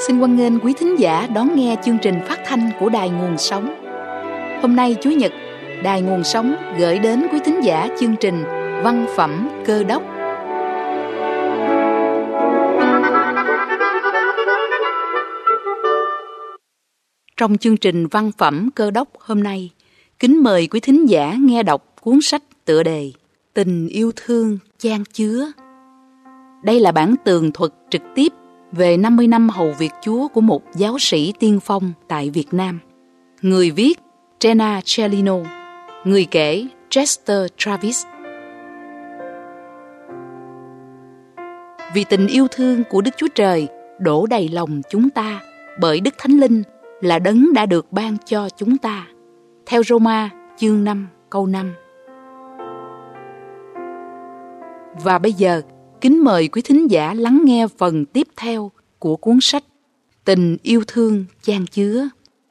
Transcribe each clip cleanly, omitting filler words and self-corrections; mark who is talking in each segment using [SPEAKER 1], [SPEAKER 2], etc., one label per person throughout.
[SPEAKER 1] xin hoan nghênh quý thính giả đón nghe chương trình phát thanh của Đài Nguồn Sống. Hôm nay Chủ nhật, Đài Nguồn Sống gửi đến quý thính giả chương trình Văn phẩm Cơ đốc. Trong chương trình Văn phẩm Cơ đốc hôm nay, kính mời quý thính giả nghe đọc cuốn sách tựa đề Tình yêu thương chan chứa. Đây là bản tường thuật trực tiếp về 50 năm hầu việc Chúa của một giáo sĩ tiên phong tại Việt Nam. Người viết Jenna Cellino, người kể Chester Travis. Vì tình yêu thương của Đức Chúa Trời đổ đầy lòng chúng ta bởi Đức Thánh Linh là đấng đã được ban cho chúng ta. Theo Roma chương 5 câu 5. Và bây giờ, kính mời quý thính giả lắng nghe phần tiếp theo của cuốn sách Tình yêu thương chan chứa.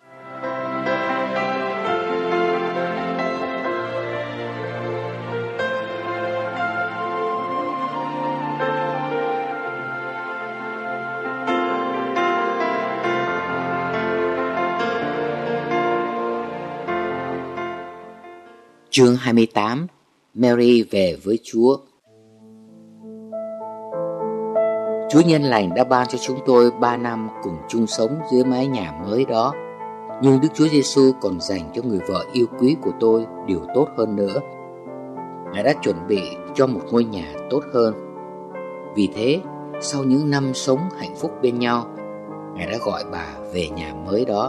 [SPEAKER 2] Chương 28. Mary về với Chúa. Chúa nhân lành đã ban cho chúng tôi 3 năm cùng chung sống dưới mái nhà mới đó. Nhưng Đức Chúa Giêsu còn dành cho người vợ yêu quý của tôi điều tốt hơn nữa. Ngài đã chuẩn bị cho một ngôi nhà tốt hơn. Vì thế, sau những năm sống hạnh phúc bên nhau, Ngài đã gọi bà về nhà mới đó.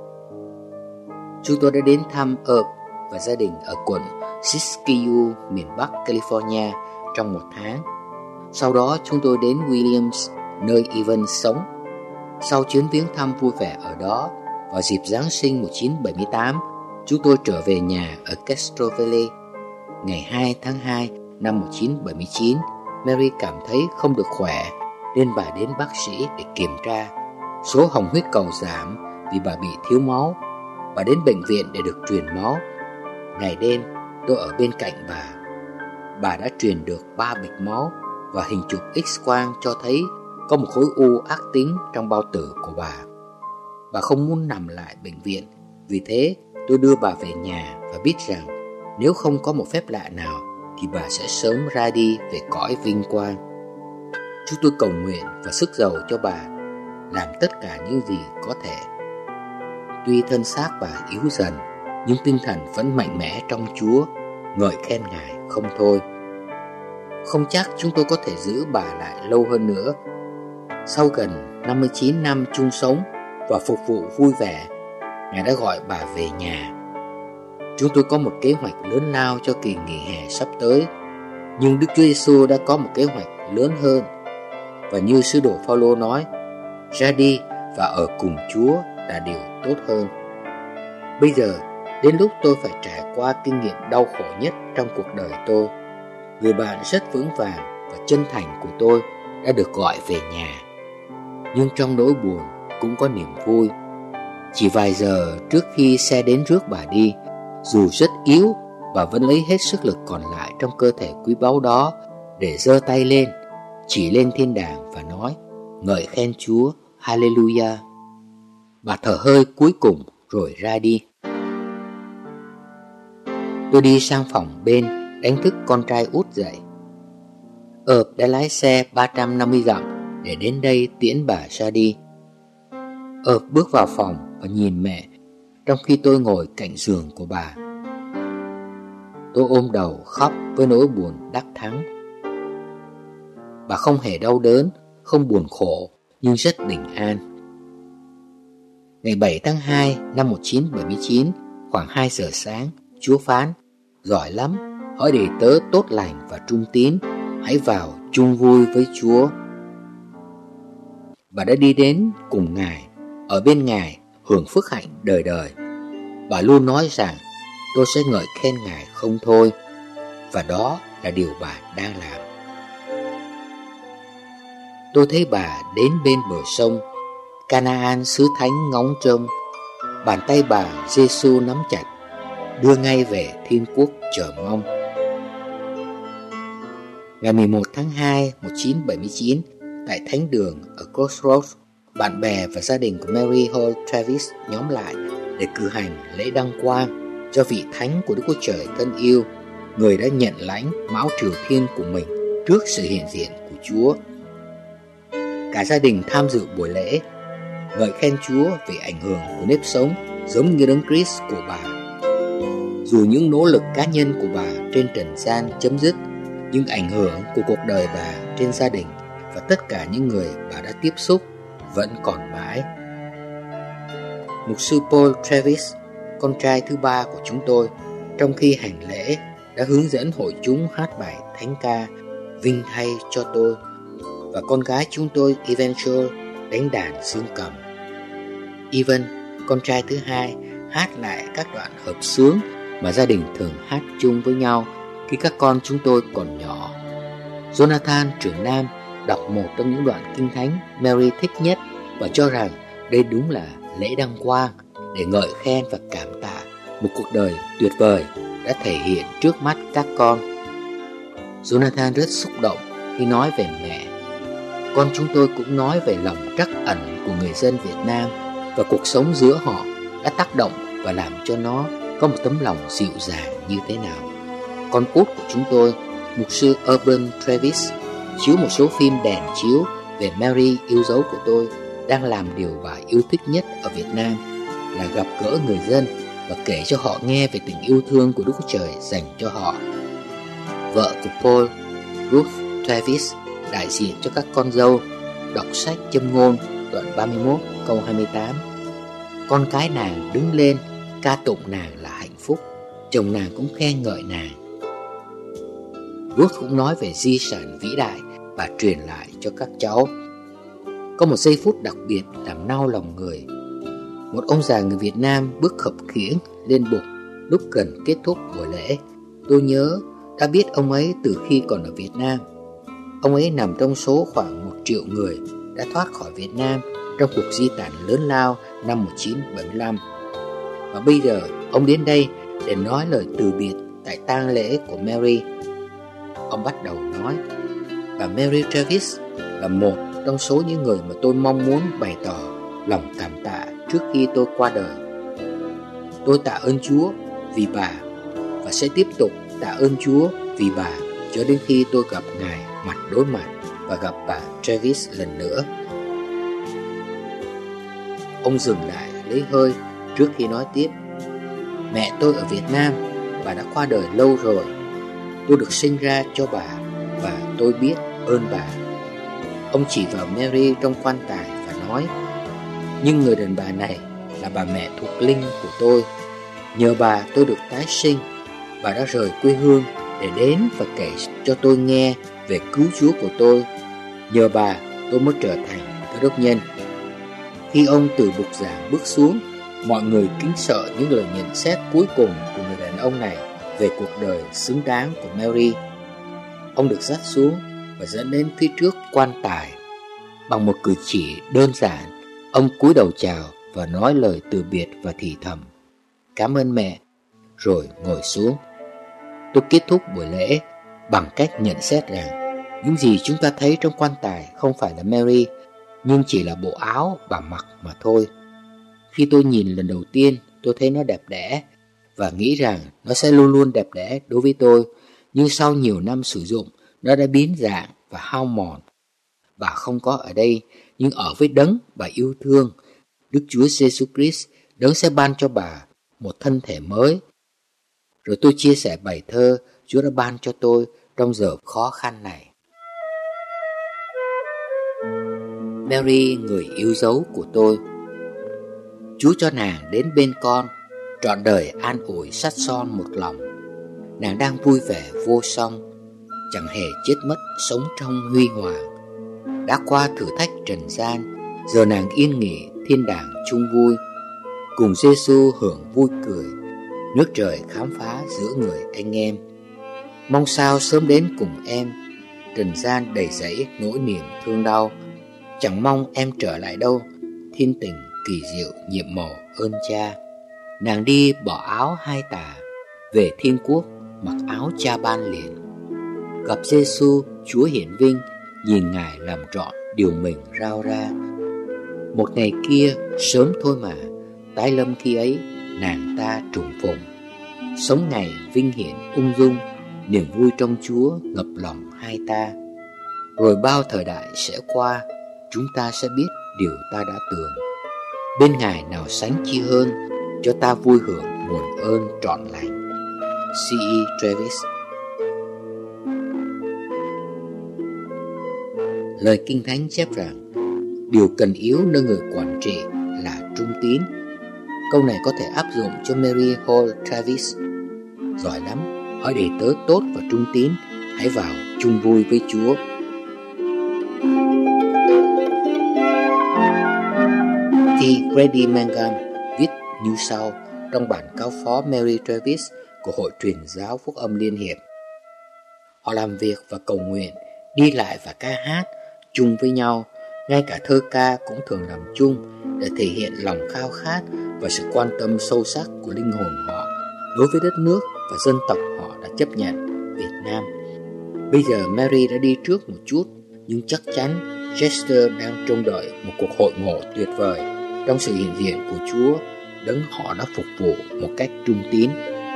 [SPEAKER 2] Chúng tôi đã đến thăm Herb và gia đình ở quận Siskiyou, miền Bắc California trong 1 tháng. Sau đó chúng tôi đến Williams, nơi Evan sống. Sau chuyến viếng thăm vui vẻ ở đó, vào dịp Giáng sinh 1978, chúng tôi trở về nhà ở Castro Valley. Ngày 2 tháng 2 năm 1979, Mary cảm thấy không được khỏe, nên bà đến bác sĩ để kiểm tra. Số hồng huyết cầu giảm vì bà bị thiếu máu. Bà đến bệnh viện để được truyền máu. Ngày đêm, tôi ở bên cạnh bà. Bà đã truyền được 3 bịch máu và hình chụp X-quang cho thấy có một khối u ác tính trong bao tử của bà. Bà không muốn nằm lại bệnh viện, vì thế tôi đưa bà về nhà và biết rằng nếu không có một phép lạ nào thì bà sẽ sớm ra đi về cõi vinh quang. Chúng tôi cầu nguyện và sức giàu cho bà, làm tất cả những gì có thể. Tuy thân xác bà yếu dần, nhưng tinh thần vẫn mạnh mẽ trong Chúa, ngợi khen Ngài không thôi. Không chắc chúng tôi có thể giữ bà lại lâu hơn nữa. Sau gần 59 năm chung sống và phục vụ vui vẻ, Ngài đã gọi bà về nhà. Chúng tôi có một kế hoạch lớn lao cho kỳ nghỉ hè sắp tới, nhưng Đức Chúa Giêsu đã có một kế hoạch lớn hơn. Và như sứ đồ Phaolô nói, ra đi và ở cùng Chúa là điều tốt hơn. Bây giờ, đến lúc tôi phải trải qua kinh nghiệm đau khổ nhất trong cuộc đời tôi. Người bạn rất vững vàng và chân thành của tôi đã được gọi về nhà. Nhưng trong nỗi buồn cũng có niềm vui. Chỉ vài giờ trước khi xe đến rước bà đi, dù rất yếu, bà vẫn lấy hết sức lực còn lại trong cơ thể quý báu đó để giơ tay lên, chỉ lên thiên đàng và nói, ngợi khen Chúa, Hallelujah. Bà thở hơi cuối cùng rồi ra đi. Tôi đi sang phòng bên, đánh thức con trai út dậy. Herb đã lái xe 350 dặm để đến đây tiễn bà ra đi. Herb bước vào phòng và nhìn mẹ, trong khi tôi ngồi cạnh giường của bà. Tôi ôm đầu khóc với nỗi buồn đắc thắng. Bà không hề đau đớn, không buồn khổ, nhưng rất bình an. Ngày 7 tháng 2 năm 1979, khoảng 2 giờ sáng, Chúa phán, giỏi lắm, hỡi đầy tớ tốt lành và trung tín, hãy vào chung vui với Chúa. Bà đã đi đến cùng Ngài, ở bên Ngài, hưởng phước hạnh đời đời. Bà luôn nói rằng, tôi sẽ ngợi khen Ngài không thôi, và đó là điều bà đang làm. Tôi thấy bà đến bên bờ sông, Canaan xứ thánh ngóng trông. Bàn tay bà Giêsu nắm chặt, đưa ngay về thiên quốc chờ mong. Ngày 11 tháng 2, 1979, tại Thánh đường ở Crossroads, bạn bè và gia đình của Mary Hall Travis nhóm lại để cử hành lễ đăng quang cho vị thánh của Đức Chúa Trời thân yêu, người đã nhận lãnh mão triều thiên của mình trước sự hiện diện của Chúa. Cả gia đình tham dự buổi lễ, ngợi khen Chúa về ảnh hưởng của nếp sống giống như Đấng Christ của bà. Dù những nỗ lực cá nhân của bà trên trần gian chấm dứt, nhưng ảnh hưởng của cuộc đời bà trên gia đình và tất cả những người bà đã tiếp xúc vẫn còn mãi. Mục sư Paul Travis, con trai thứ ba của chúng tôi, trong khi hành lễ đã hướng dẫn hội chúng hát bài thánh ca Vinh thay cho tôi, và con gái chúng tôi Evangeline đánh đàn dương cầm. Evan, con trai thứ hai, hát lại các đoạn hợp xướng mà gia đình thường hát chung với nhau khi các con chúng tôi còn nhỏ. Jonathan, trưởng nam, đọc một trong những đoạn kinh thánh Mary thích nhất và cho rằng đây đúng là lễ đăng quang để ngợi khen và cảm tạ một cuộc đời tuyệt vời đã thể hiện trước mắt các con. Jonathan rất xúc động khi nói về mẹ. Con chúng tôi cũng nói về lòng trắc ẩn của người dân Việt Nam và cuộc sống giữa họ đã tác động và làm cho nó có một tấm lòng dịu dàng như thế nào. Con út của chúng tôi, mục sư Urban Travis, chiếu một số phim đèn chiếu về Mary yêu dấu của tôi, đang làm điều bà yêu thích nhất ở Việt Nam là gặp gỡ người dân và kể cho họ nghe về tình yêu thương của Đức Chúa Trời dành cho họ. Vợ của Paul, Ruth Travis, đại diện cho các con dâu, đọc sách châm ngôn đoạn 31 câu 28. Con cái nàng đứng lên ca tụng nàng là hạnh phúc, chồng nàng cũng khen ngợi nàng. Ruth cũng nói về di sản vĩ đại và truyền lại cho các cháu. Có một giây phút đặc biệt làm nao lòng người. Một ông già người Việt Nam bước khập khiễng lên bục lúc gần kết thúc buổi lễ. Tôi nhớ đã biết ông ấy từ khi còn ở Việt Nam. Ông ấy nằm trong số khoảng 1 triệu người đã thoát khỏi Việt Nam trong cuộc di tản lớn lao năm 1975. Và bây giờ ông đến đây để nói lời từ biệt tại tang lễ của Mary. Ông bắt đầu nói: Bà Mary Travis là một trong số những người mà tôi mong muốn bày tỏ lòng cảm tạ trước khi tôi qua đời. Tôi tạ ơn Chúa vì bà và sẽ tiếp tục tạ ơn Chúa vì bà cho đến khi tôi gặp Ngài mặt đối mặt và gặp bà Travis lần nữa. Ông dừng lại lấy hơi trước khi nói tiếp: Mẹ tôi ở Việt Nam, bà đã qua đời lâu rồi. Tôi được sinh ra cho bà và tôi biết ơn bà. Ông chỉ vào Mary trong quan tài và nói: Nhưng người đàn bà này là bà mẹ thuộc linh của tôi. Nhờ bà tôi được tái sinh. Bà đã rời quê hương để đến và kể cho tôi nghe về cứu Chúa của tôi. Nhờ bà tôi mới trở thành cơ đốc nhân. Khi ông từ bục giảng bước xuống, mọi người kính sợ những lời nhận xét cuối cùng của người đàn ông này về cuộc đời xứng đáng của Mary. Ông được dắt xuống và dẫn đến phía trước quan tài. Bằng một cử chỉ đơn giản, ông cúi đầu chào và nói lời từ biệt và thì thầm: Cảm ơn mẹ, rồi ngồi xuống. Tôi kết thúc buổi lễ bằng cách nhận xét rằng những gì chúng ta thấy trong quan tài không phải là Mary, nhưng chỉ là bộ áo bà mặc mà thôi. Khi tôi nhìn lần đầu tiên, tôi thấy nó đẹp đẽ và nghĩ rằng nó sẽ luôn luôn đẹp đẽ đối với tôi, nhưng sau nhiều năm sử dụng, nó đã biến dạng và hao mòn. Bà không có ở đây, nhưng ở với Đấng bà yêu thương, Đức Chúa Giêsu Christ. Đấng sẽ ban cho bà một thân thể mới. Rồi tôi chia sẻ bài thơ Chúa đã ban cho tôi trong giờ khó khăn này. Mary, người yêu dấu của tôi, Chúa cho nàng đến bên con, trọn đời an ủi sắt son một lòng. Nàng đang vui vẻ vô song, chẳng hề chết mất, sống trong huy hoàng. Đã qua thử thách trần gian, giờ nàng yên nghỉ thiên đàng chung vui, cùng Giêsu hưởng vui cười, nước trời khám phá giữa người anh em. Mong sao sớm đến cùng em, trần gian đầy dẫy nỗi niềm thương đau. Chẳng mong em trở lại đâu, thiên tình kỳ diệu nhiệm màu ơn cha. Nàng đi bỏ áo hai tà, về thiên quốc mặc áo cha ban liền. Gặp Giêsu Chúa hiển vinh, nhìn Ngài làm trọn điều mình rao ra. Một ngày kia sớm thôi mà, tái lâm khi ấy nàng ta trùng phùng. Sống ngày vinh hiển ung dung, niềm vui trong Chúa ngập lòng hai ta. Rồi bao thời đại sẽ qua, chúng ta sẽ biết điều ta đã tưởng. Bên Ngài nào sánh chi hơn, cho ta vui hưởng nguồn ơn trọn lành. C.E. Travis. Lời Kinh Thánh chép rằng điều cần yếu nơi người quản trị là trung tín. Câu này có thể áp dụng cho Mary Hall Travis. Giỏi lắm, hỡi đệ tớ tốt và trung tín, hãy vào chung vui với Chúa. T. Grady Mangum viết như sau trong bản cáo phó Mary Travis của Hội Truyền giáo Phúc âm Liên hiệp. Họ làm việc và cầu nguyện, đi lại và ca hát chung với nhau. Ngay cả thơ ca cũng thường làm chung để thể hiện lòng khao khát và sự quan tâm sâu sắc của linh hồn họ đối với đất nước và dân tộc họ đã chấp nhận, Việt Nam. Bây giờ Mary đã đi trước một chút, nhưng chắc chắn Chester đang trông đợi một cuộc hội ngộ tuyệt vời trong sự hiện diện của Chúa, đấng họ đã phục vụ một cách trung tín.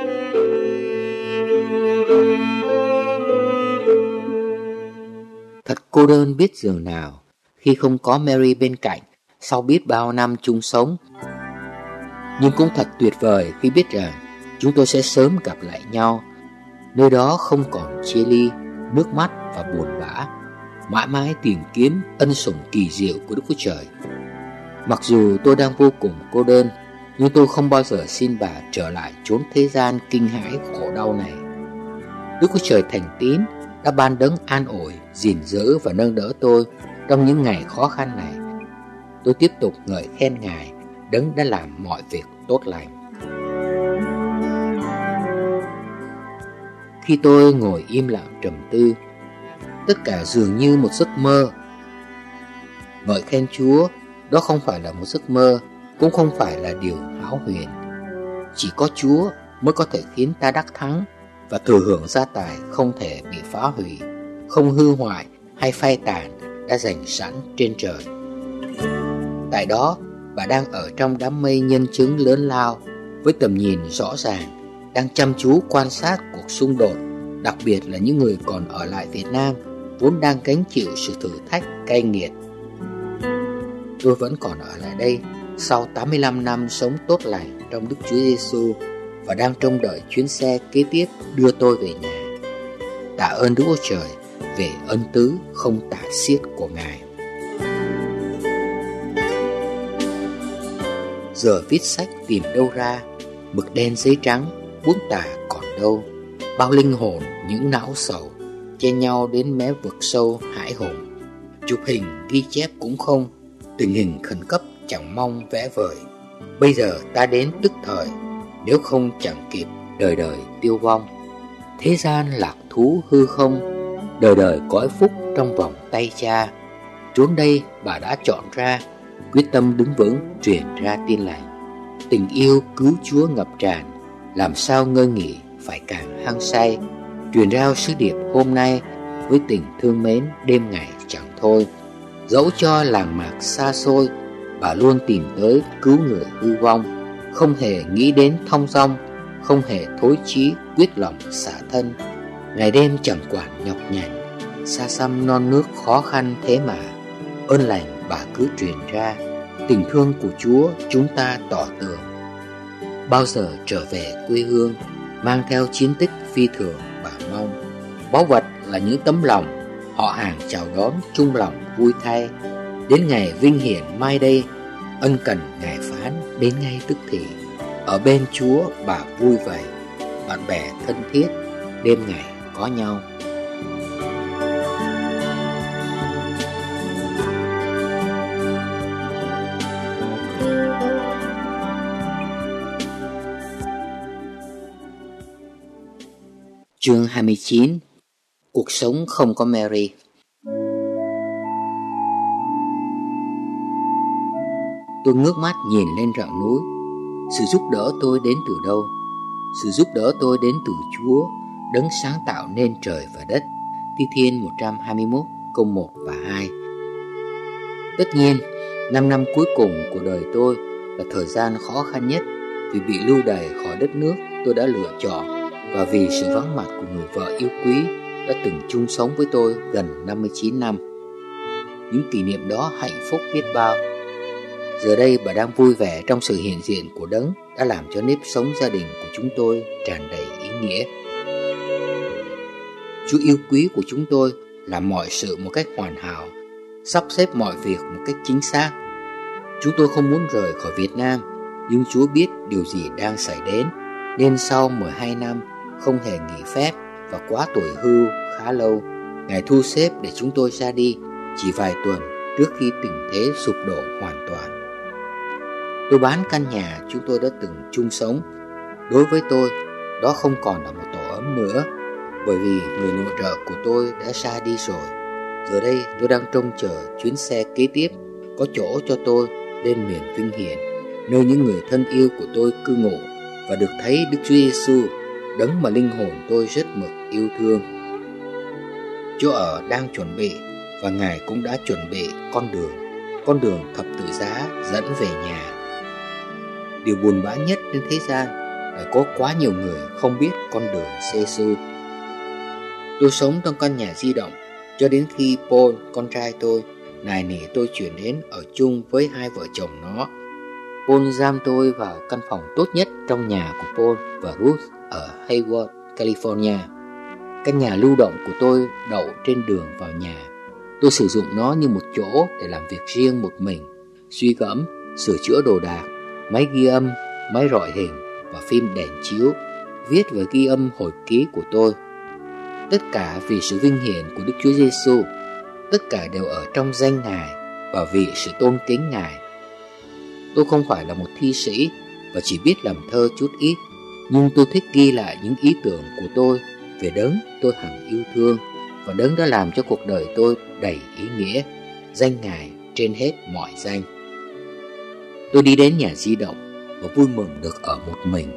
[SPEAKER 2] Thật cô đơn biết dường nào khi không có Mary bên cạnh sau biết bao năm chung sống. Nhưng cũng thật tuyệt vời khi biết rằng chúng tôi sẽ sớm gặp lại nhau. Nơi đó không còn chia ly, nước mắt và buồn bã, mãi mãi tìm kiếm ân sủng kỳ diệu của Đức Chúa Trời. Mặc dù tôi đang vô cùng cô đơn, nhưng tôi không bao giờ xin bà trở lại chốn thế gian kinh hãi khổ đau này. Đức Chúa Trời thành tín đã ban đấng an ủi, gìn giữ và nâng đỡ tôi trong những ngày khó khăn này. Tôi tiếp tục ngợi khen Ngài, đấng đã làm mọi việc tốt lành. Khi tôi ngồi im lặng trầm tư, tất cả dường như một giấc mơ. Ngợi khen Chúa, đó không phải là một giấc mơ, cũng không phải là điều hão huyền. Chỉ có Chúa mới có thể khiến ta đắc thắng và thừa hưởng gia tài không thể bị phá hủy, không hư hoại hay phai tàn đã dành sẵn trên trời. Tại đó, bà đang ở trong đám mây nhân chứng lớn lao với tầm nhìn rõ ràng, đang chăm chú quan sát cuộc xung đột, đặc biệt là những người còn ở lại Việt Nam vốn đang gánh chịu sự thử thách cay nghiệt. Tôi vẫn còn ở lại đây sau 85 năm sống tốt lành trong Đức Chúa Giêsu và đang trông đợi chuyến xe kế tiếp đưa tôi về nhà. Tạ ơn Đức Chúa Trời về ân tứ không tả xiết của Ngài. Giờ viết sách tìm đâu ra, mực đen giấy trắng, bút tả còn đâu. Bao linh hồn những não sầu chen nhau đến mé vực sâu hãi hùng. Chụp hình ghi chép cũng không, tình hình khẩn cấp chẳng mong vẽ vời. Bây giờ ta đến tức thời, nếu không chẳng kịp đời đời tiêu vong. Thế gian lạc thú hư không, đời đời cõi phúc trong vòng tay Cha. Trốn đây bà đã chọn ra, quyết tâm đứng vững truyền ra tin lành. Tình yêu cứu Chúa ngập tràn, làm sao ngơi nghỉ phải càng hăng say. Truyền rao sứ điệp hôm nay với tình thương mến đêm ngày chẳng thôi. Dẫu cho làng mạc xa xôi, bà luôn tìm tới cứu người hư vong, không hề nghĩ đến thong dong, không hề thối chí quyết lòng xả thân. Ngày đêm chẳng quản nhọc nhằn, xa xăm non nước khó khăn thế mà ơn lành bà cứ truyền ra. Tình thương của Chúa chúng ta tỏ tường. Bao giờ trở về quê hương, mang theo chiến tích phi thường bà mong. Báu vật là những tấm lòng, họ hàng chào đón chung lòng vui thay. Đến ngày vinh hiển mai đây, ân cần Ngài phán đến ngay tức thì. Ở bên Chúa bà vui vầy, bạn bè thân thiết, đêm ngày có nhau. Chương 29. Cuộc sống không có Mary. Tôi ngước mắt nhìn lên rặng núi. Sự giúp đỡ tôi đến từ đâu? Sự giúp đỡ tôi đến từ Chúa, đấng sáng tạo nên trời và đất. Thi Thiên 121 câu 1 và 2. Tất nhiên, 5 năm cuối cùng của đời tôi là thời gian khó khăn nhất, vì bị lưu đày khỏi đất nước tôi đã lựa chọn, và vì sự vắng mặt của người vợ yêu quý đã từng chung sống với tôi gần 59 năm. Những kỷ niệm đó hạnh phúc biết bao. Giờ đây bà đang vui vẻ trong sự hiện diện của Đấng đã làm cho nếp sống gia đình của chúng tôi tràn đầy ý nghĩa. Chúa yêu quý của chúng tôi làm mọi sự một cách hoàn hảo, sắp xếp mọi việc một cách chính xác. Chúng tôi không muốn rời khỏi Việt Nam, nhưng Chúa biết điều gì đang xảy đến, nên sau 12 năm không hề nghỉ phép và quá tuổi hưu khá lâu, Ngài thu xếp để chúng tôi ra đi chỉ vài tuần trước khi tình thế sụp đổ hoàn toàn. Tôi bán căn nhà chúng tôi đã từng chung sống. Đối với tôi, đó không còn là một tổ ấm nữa, bởi vì người nội trợ của tôi đã ra đi rồi. Giờ đây tôi đang trông chờ chuyến xe kế tiếp có chỗ cho tôi lên miền Vinh Hiển, nơi những người thân yêu của tôi cư ngụ, và được thấy Đức Chúa Giêsu, Đấng mà linh hồn tôi rất mực yêu thương. Chỗ ở đang chuẩn bị, và Ngài cũng đã chuẩn bị con đường thập tự giá dẫn về nhà. Điều buồn bã nhất trên thế gian là có quá nhiều người không biết con đường Giêsu. Tôi sống trong căn nhà di động cho đến khi Paul, con trai tôi, nài nỉ tôi chuyển đến ở chung với hai vợ chồng nó. Paul giam tôi vào căn phòng tốt nhất trong nhà của Paul và Ruth ở Hayward, California. Căn nhà lưu động của tôi đậu trên đường vào nhà. Tôi sử dụng nó như một chỗ để làm việc riêng một mình, suy gẫm, sửa chữa đồ đạc, máy ghi âm, máy rọi hình và phim đèn chiếu, viết và ghi âm hồi ký của tôi. Tất cả vì sự vinh hiển của Đức Chúa Giêsu, tất cả đều ở trong danh Ngài và vì sự tôn kính Ngài. Tôi không phải là một thi sĩ và chỉ biết làm thơ chút ít, nhưng tôi thích ghi lại những ý tưởng của tôi về Đấng tôi hằng yêu thương và Đấng đã làm cho cuộc đời tôi đầy ý nghĩa, danh Ngài trên hết mọi danh. Tôi đi đến nhà di động và vui mừng được ở một mình.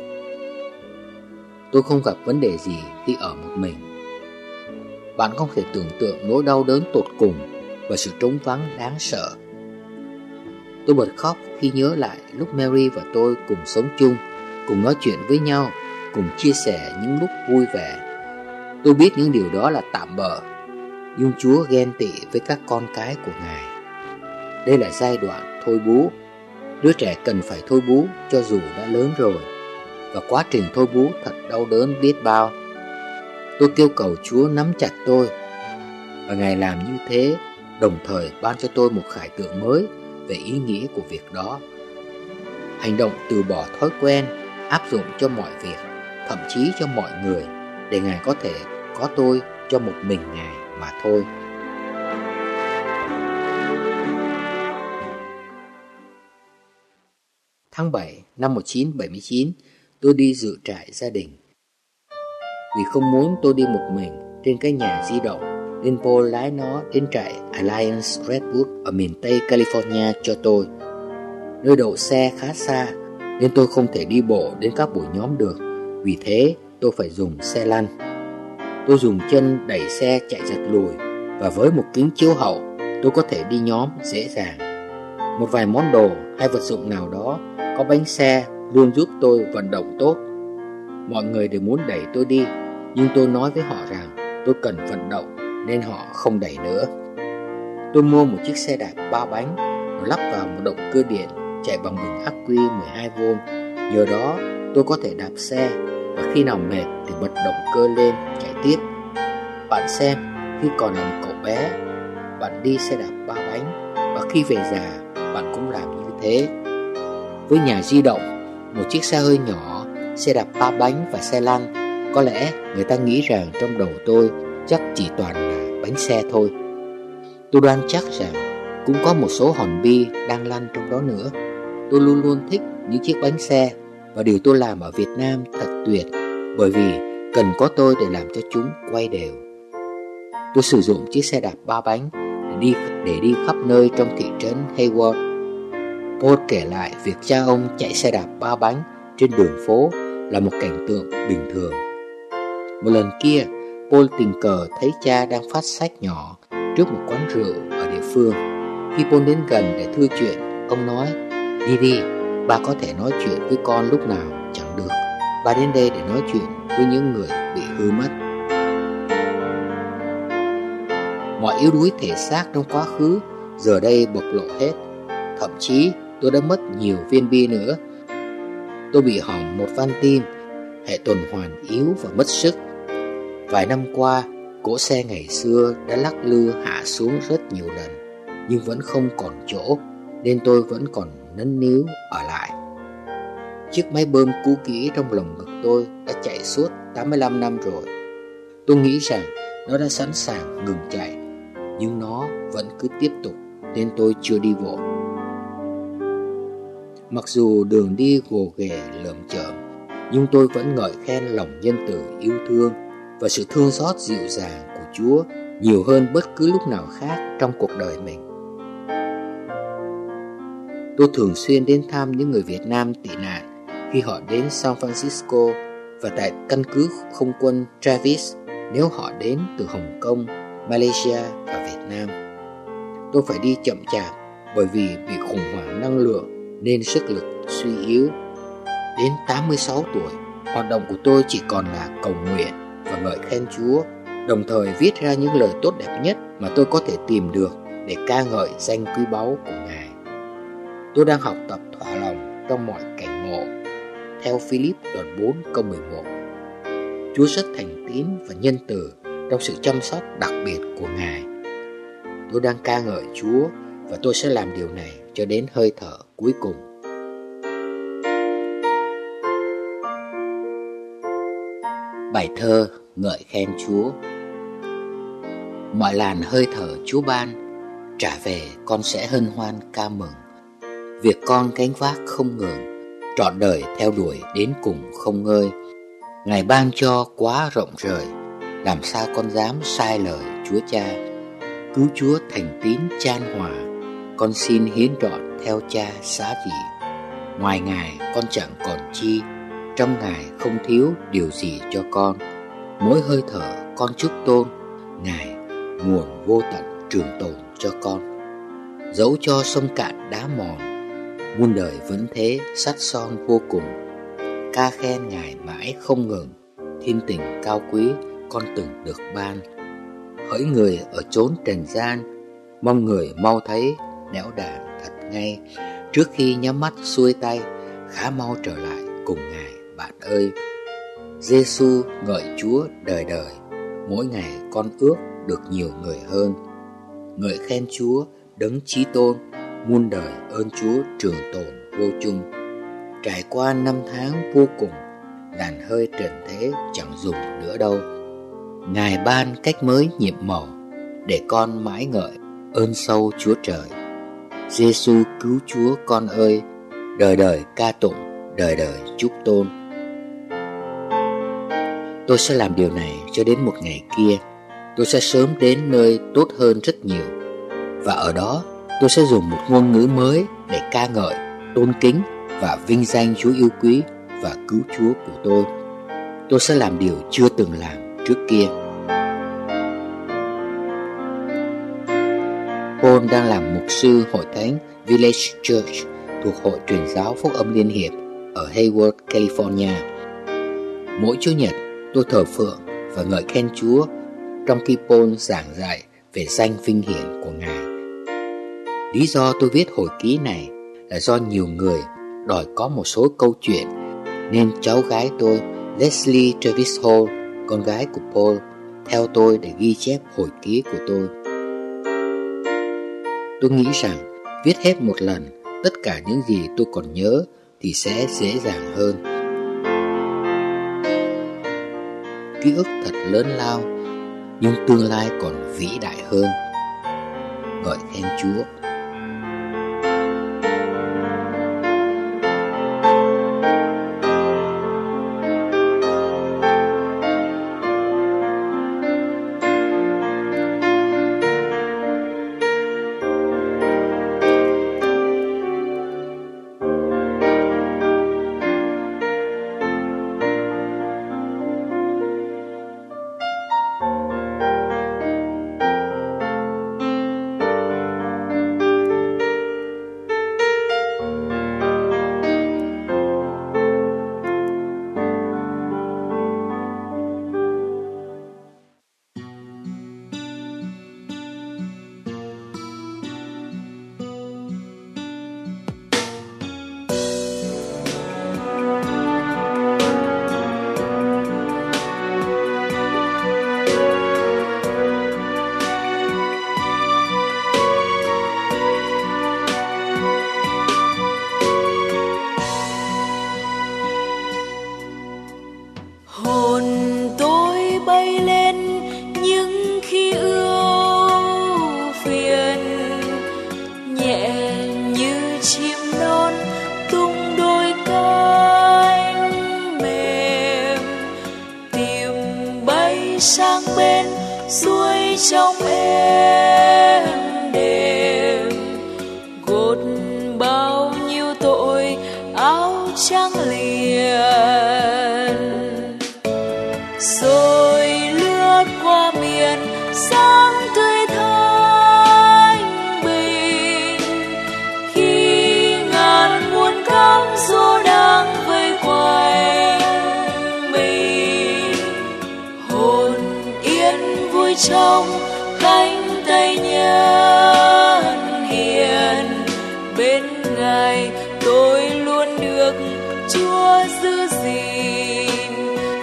[SPEAKER 2] Tôi không gặp vấn đề gì khi ở một mình. Bạn không thể tưởng tượng nỗi đau đớn tột cùng và sự trống vắng đáng sợ. Tôi bật khóc khi nhớ lại lúc Mary và tôi cùng sống chung, cùng nói chuyện với nhau, cùng chia sẻ những lúc vui vẻ. Tôi biết những điều đó là tạm bợ, nhưng Chúa ghen tị với các con cái của Ngài. Đây là giai đoạn thôi bú. Đứa trẻ cần phải thôi bú cho dù đã lớn rồi, và quá trình thôi bú thật đau đớn biết bao. Tôi kêu cầu Chúa nắm chặt tôi, và Ngài làm như thế, đồng thời ban cho tôi một khải tượng mới về ý nghĩa của việc đó. Hành động từ bỏ thói quen, áp dụng cho mọi việc, thậm chí cho mọi người, để Ngài có thể có tôi cho một mình Ngài mà thôi. Tháng 7 năm 1979, tôi đi dự trại gia đình. Vì không muốn tôi đi một mình trên cái nhà di động, nên Paul lái nó đến trại Alliance Redwood ở miền Tây California cho tôi. Nơi đậu xe khá xa, nên tôi không thể đi bộ đến các buổi nhóm được. Vì thế tôi phải dùng xe lăn. Tôi dùng chân đẩy xe chạy giật lùi, và với một kính chiếu hậu, tôi có thể đi nhóm dễ dàng. Một vài món đồ hay vật dụng nào đó có bánh xe luôn giúp tôi vận động tốt. Mọi người đều muốn đẩy tôi đi, nhưng tôi nói với họ rằng tôi cần vận động, nên họ không đẩy nữa. Tôi mua một chiếc xe đạp 3 bánh, rồi lắp vào một động cơ điện chạy bằng bình ắc quy 12V. Nhờ đó tôi có thể đạp xe, và khi nào mệt thì bật động cơ lên chạy tiếp. Bạn xem, khi còn là một cậu bé, bạn đi xe đạp 3 bánh, và khi về già, bạn cũng làm như thế. Với nhà di động, một chiếc xe hơi nhỏ, xe đạp 3 bánh và xe lăn, có lẽ người ta nghĩ rằng trong đầu tôi chắc chỉ toàn là bánh xe thôi. Tôi đoán chắc rằng cũng có một số hòn bi đang lăn trong đó nữa. Tôi luôn luôn thích những chiếc bánh xe, và điều tôi làm ở Việt Nam thật tuyệt, bởi vì cần có tôi để làm cho chúng quay đều. Tôi sử dụng chiếc xe đạp 3 bánh để đi khắp nơi trong thị trấn Hayward. Paul kể lại việc cha ông chạy xe đạp 3 bánh trên đường phố là một cảnh tượng bình thường. Một lần kia, Paul tình cờ thấy cha đang phát sách nhỏ trước một quán rượu ở địa phương. Khi Paul đến gần để thưa chuyện, ông nói: "Đi đi, ba có thể nói chuyện với con lúc nào chẳng được. Ba đến đây để nói chuyện với những người bị hư mất." Mọi yếu đuối thể xác trong quá khứ giờ đây bộc lộ hết. Thậm chí tôi đã mất nhiều viên bi nữa. Tôi bị hỏng một van tim, hệ tuần hoàn yếu và mất sức. Vài năm qua, cỗ xe ngày xưa đã lắc lư hạ xuống rất nhiều lần, nhưng vẫn không còn chỗ, nên tôi vẫn còn nấn níu ở lại. Chiếc máy bơm cũ kỹ trong lồng ngực tôi đã chạy suốt 85 năm rồi. Tôi nghĩ rằng nó đã sẵn sàng ngừng chạy, nhưng nó vẫn cứ tiếp tục, nên tôi chưa đi vội. Mặc dù đường đi gồ ghề lởm chởm, nhưng tôi vẫn ngợi khen lòng nhân từ yêu thương và sự thương xót dịu dàng của Chúa nhiều hơn bất cứ lúc nào khác trong cuộc đời mình. Tôi thường xuyên đến thăm những người Việt Nam tị nạn khi họ đến San Francisco và tại căn cứ không quân Travis nếu họ đến từ Hồng Kông, Malaysia và Việt Nam. Tôi phải đi chậm chạp bởi vì bị khủng hoảng năng lượng nên sức lực suy yếu. Đến 86 tuổi, hoạt động của tôi chỉ còn là cầu nguyện và ngợi khen Chúa, đồng thời viết ra những lời tốt đẹp nhất mà tôi có thể tìm được để ca ngợi danh quý báu của Ngài. Tôi đang học tập thỏa lòng trong mọi cảnh ngộ, theo Philip đoạn 4 câu 11. Chúa rất thành tín và nhân từ trong sự chăm sóc đặc biệt của Ngài. Tôi đang ca ngợi Chúa và tôi sẽ làm điều này cho đến hơi thở cuối cùng. Bài thơ ngợi khen Chúa. Mọi làn hơi thở Chúa ban, trả về con sẽ hân hoan ca mừng. Việc con gánh vác không ngừng, trọn đời theo đuổi đến cùng không ngơi. Ngài ban cho quá rộng rời, làm sao con dám sai lời Chúa Cha. Cứu Chúa thành tín chan hòa, con xin hiến trọn theo Cha xá vị. Ngoài Ngài con chẳng còn chi, trong Ngài không thiếu điều gì cho con. Mỗi hơi thở con chúc tôn, Ngài nguồn vô tận trường tồn cho con. Dẫu cho sông cạn đá mòn, muôn đời vẫn thế sắt son vô cùng. Ca khen Ngài mãi không ngừng, thiên tình cao quý con từng được ban. Hỡi người ở chốn trần gian, mong người mau thấy nẻo đàng thật ngay. Trước khi nhắm mắt xuôi tay, khá mau trở lại cùng Ngài bạn ơi. Giê-xu ngợi Chúa đời đời, mỗi ngày con ước được nhiều người hơn. Ngợi khen Chúa đấng chí tôn, muôn đời ơn Chúa trường tồn vô chung. Trải qua năm tháng vô cùng, đàn hơi trần thế chẳng dùng nữa đâu. Ngài ban cách mới nhiệm màu, để con mãi ngợi ơn sâu Chúa Trời. Giê-xu cứu Chúa con ơi, đời đời ca tụng, đời đời chúc tôn. Tôi sẽ làm điều này cho đến một ngày kia. Tôi sẽ sớm đến nơi tốt hơn rất nhiều, và ở đó tôi sẽ dùng một ngôn ngữ mới để ca ngợi, tôn kính và vinh danh Chúa yêu quý và cứu Chúa của tôi. Tôi sẽ làm điều chưa từng làm trước kia. Paul đang làm mục sư hội thánh Village Church thuộc Hội Truyền giáo Phúc âm Liên hiệp ở Hayward, California. Mỗi Chủ nhật tôi thờ phượng và ngợi khen Chúa trong khi Paul giảng dạy về danh vinh hiển của Ngài. Lý do tôi viết hồi ký này là do nhiều người đòi có một số câu chuyện, nên cháu gái tôi Leslie Travis Hall, con gái của Paul, theo tôi để ghi chép hồi ký của tôi. Tôi nghĩ rằng viết hết một lần tất cả những gì tôi còn nhớ thì sẽ dễ dàng hơn. Ký ức thật lớn lao, nhưng tương lai còn vĩ đại hơn. Ngợi khen Chúa.
[SPEAKER 3] suối trong êm đềm, gột bao nhiêu tội áo trắng liền, rồi lướt qua miền sáng tươi thanh bình. Khi ngàn muôn cám dỗ đang vây quanh mình, hồn yên vui trong cánh tay nhân hiền. Bên Ngài tôi luôn được Chúa giữ gìn,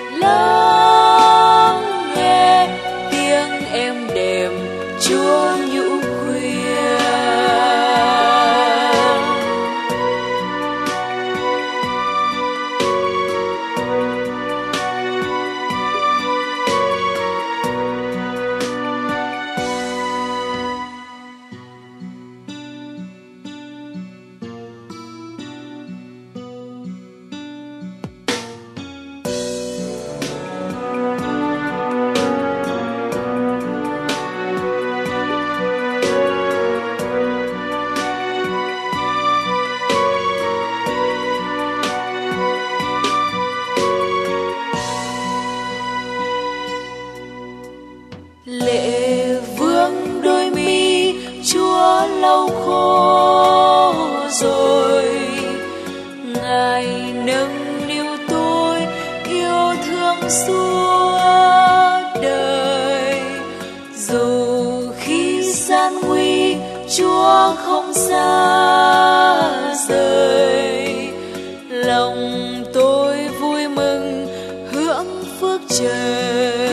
[SPEAKER 3] lắng nghe tiếng êm đềm Chúa nhũ khuyên. Lệ vương đôi mi Chúa lau khô rồi, Ngài nâng niu tôi yêu thương suốt đời. Dù khi gian nguy Chúa không xa rời, lòng tôi vui mừng hưởng phước trời.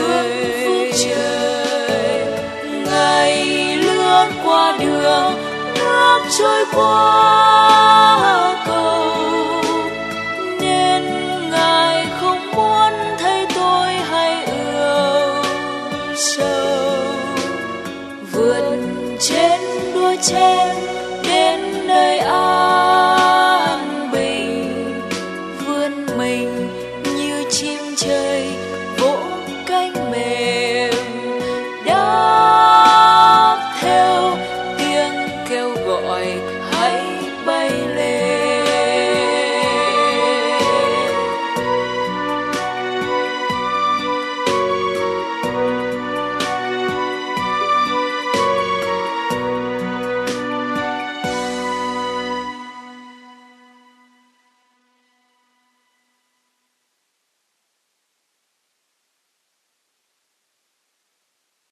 [SPEAKER 3] Qua đường nước trôi qua cầu, nên Ngài không muốn thấy tôi hay ưu sầu. Vượt trên đuôi chen đến nơi ai